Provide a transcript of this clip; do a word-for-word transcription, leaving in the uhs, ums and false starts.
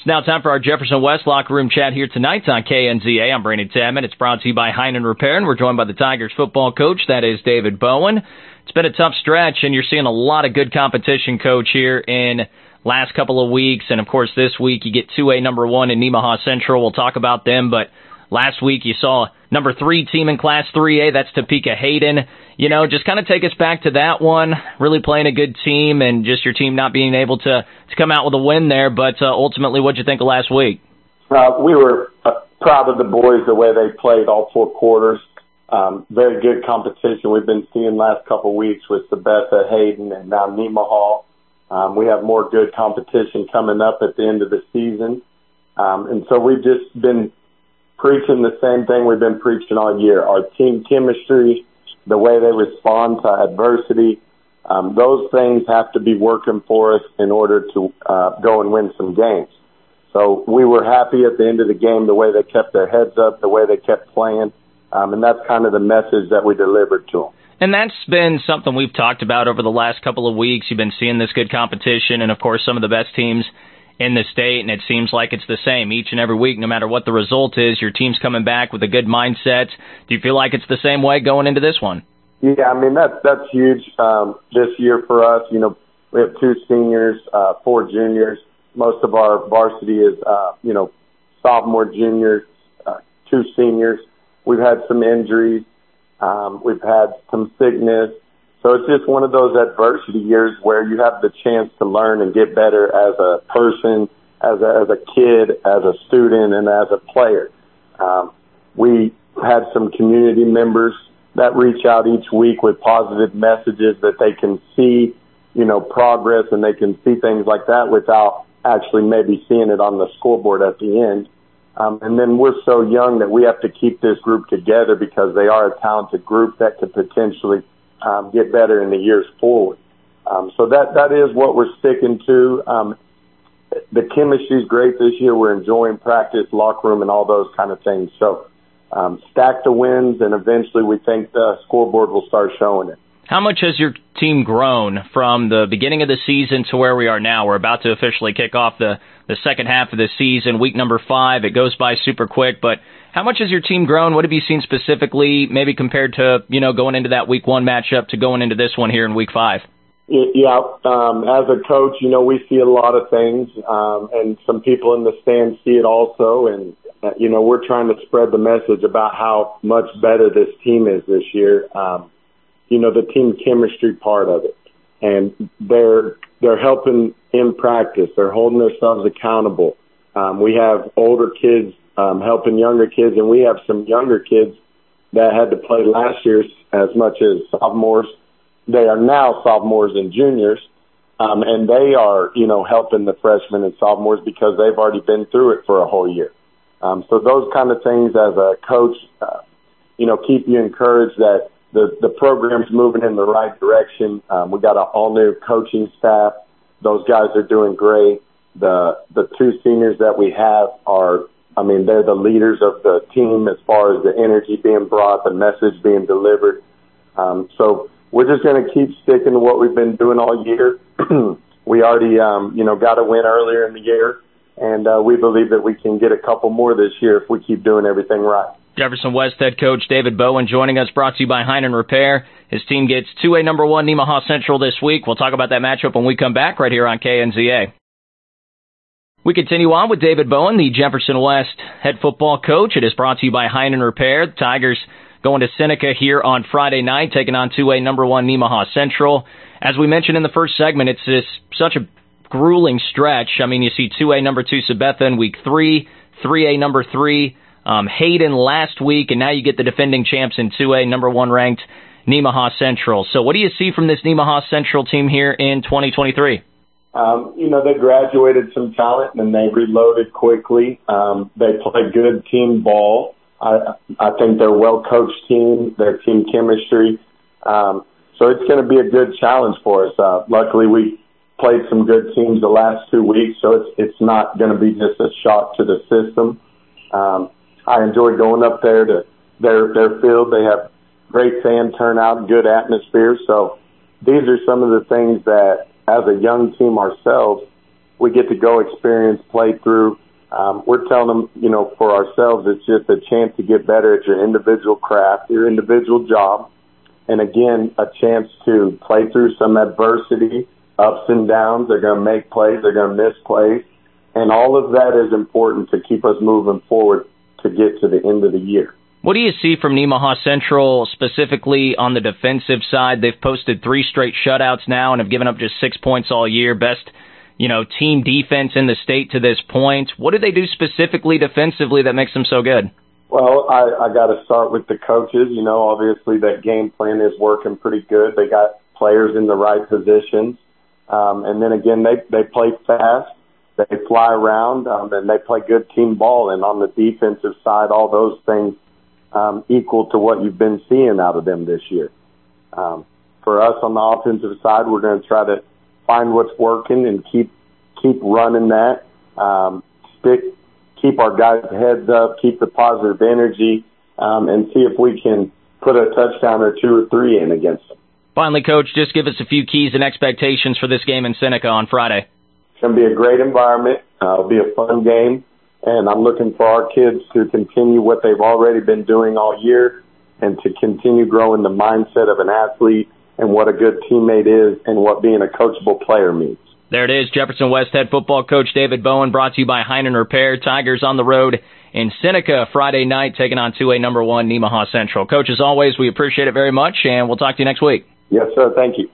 It's now time for our Jefferson West locker room chat here tonight on K N Z A. I'm Brandon Tadman. It's brought to you by Heinen Repair, and we're joined by the Tigers football coach. That is David Bowen. It's been a tough stretch, and you're seeing a lot of good competition, Coach, here in last couple of weeks. And, of course, this week you get two A number one in Nemaha Central. We'll talk about them. But last week you saw number three team in Class three A. That's Topeka Hayden. You know, just kind of take us back to that one, really playing a good team and just your team not being able to, to come out with a win there. But uh, ultimately, what'd you think of last week? Uh, we were uh, proud of the boys, the way they played all four quarters. Um, very good competition we've been seeing last couple of weeks with Sabetha, Hayden, and now Nemaha. Um, we have more good competition coming up at the end of the season. Um, and so we've just been preaching the same thing we've been preaching all year. Our team chemistry, the way they respond to adversity, um, those things have to be working for us in order to uh, go and win some games. So we were happy at the end of the game, the way they kept their heads up, the way they kept playing, um, and that's kind of the message that we delivered to them. And that's been something we've talked about over the last couple of weeks. You've been seeing this good competition and, of course, some of the best teams in the state, and it seems like it's the same each and every week, no matter what the result is. Your team's coming back with a good mindset. Do you feel like it's the same way going into this one? Yeah, I mean, that's, that's huge um, this year for us. You know, we have two seniors, uh, four juniors. Most of our varsity is, uh, you know, sophomore, juniors, uh, two seniors. We've had some injuries. Um, we've had some sickness. So it's just one of those adversity years where you have the chance to learn and get better as a person, as a, as a kid, as a student, and as a player. Um, we had some community members that reach out each week with positive messages that they can see, you know, progress, and they can see things like that without actually maybe seeing it on the scoreboard at the end. Um, and then we're so young that we have to keep this group together because they are a talented group that could potentially um, get better in the years forward. Um, so that that is what we're sticking to. Um, the chemistry is great this year. We're enjoying practice, locker room, and all those kind of things. So um, stack the wins, and eventually we think the scoreboard will start showing it. How much has your team grown from the beginning of the season to where we are now? We're about to officially kick off the, the second half of the season, week number five. It goes by super quick, but how much has your team grown? What have you seen specifically, maybe compared to, you know, going into that week one matchup to going into this one here in week five? Yeah, um, as a coach, you know, we see a lot of things, um, and some people in the stands see it also, and, uh, you know, we're trying to spread the message about how much better this team is this year. Um, you know, the team chemistry part of it. And they're, they're helping in practice. They're holding themselves accountable. Um, we have older kids, um, helping younger kids, and we have some younger kids that had to play last year as much as sophomores. They are now sophomores and juniors. Um, and they are, you know, helping the freshmen and sophomores because they've already been through it for a whole year. Um, so those kind of things as a coach, uh, you know, keep you encouraged that The, the program's moving in the right direction. Um, we got an all-new coaching staff. Those guys are doing great. The the two seniors that we have are, I mean, they're the leaders of the team as far as the energy being brought, the message being delivered. Um, so we're just going to keep sticking to what we've been doing all year. We already, um, you know, got a win earlier in the year, and uh, we believe that we can get a couple more this year if we keep doing everything right. Jefferson West head coach David Bowen joining us, brought to you by Heinen Repair. His team gets two A number one Nemaha Central this week. We'll talk about that matchup when we come back right here on K N Z A. We continue on with David Bowen, the Jefferson West head football coach. It is brought to you by Heinen Repair. The Tigers going to Seneca here on Friday night, taking on two A number one Nemaha Central. As we mentioned in the first segment, it's this such a grueling stretch. I mean, you see two A number two Sabetha in week three, three A number three, Um, Hayden last week, and now you get the defending champs in two A, number one ranked Nemaha Central. So what do you see from this Nemaha Central team here in twenty twenty-three? Um, you know, they graduated some talent, and they reloaded quickly. Um, they play good team ball. I, I think they're a well-coached team, their team chemistry. Um, so it's going to be a good challenge for us. Uh, luckily, we played some good teams the last two weeks, so it's, it's not going to be just a shock to the system. Um, I enjoy going up there to their their field. They have great fan turnout, good atmosphere. So these are some of the things that, as a young team ourselves, we get to go experience, play through. Um, we're telling them, you know, for ourselves, it's just a chance to get better at your individual craft, your individual job. And again, a chance to play through some adversity, ups and downs. They're going to make plays. They're going to miss plays. And all of that is important to keep us moving forward to get to the end of the year. What do you see from Nemaha Central specifically on the defensive side? They've posted three straight shutouts now and have given up just six points all year. Best, you know, team defense in the state to this point. What do they do specifically defensively that makes them so good? Well, I, I got to start with the coaches. You know, obviously that game plan is working pretty good. They got players in the right positions. Um, and then again, they, they play fast. They fly around, um, and they play good team ball. And on the defensive side, all those things um, equal to what you've been seeing out of them this year. Um, for us on the offensive side, we're going to try to find what's working and keep keep running that. Um, stick, keep our guys' heads up, keep the positive energy, um, and see if we can put a touchdown or two or three in against them. Finally, Coach, just give us a few keys and expectations for this game in Seneca on Friday. It's going to be a great environment. Uh, it'll be a fun game, and I'm looking for our kids to continue what they've already been doing all year and to continue growing the mindset of an athlete and what a good teammate is and what being a coachable player means. There it is, Jefferson West head football coach David Bowen, brought to you by Heinen Repair. Tigers on the road in Seneca Friday night, taking on two A number one Nemaha Central. Coach, as always, we appreciate it very much, and we'll talk to you next week. Yes, sir. Thank you.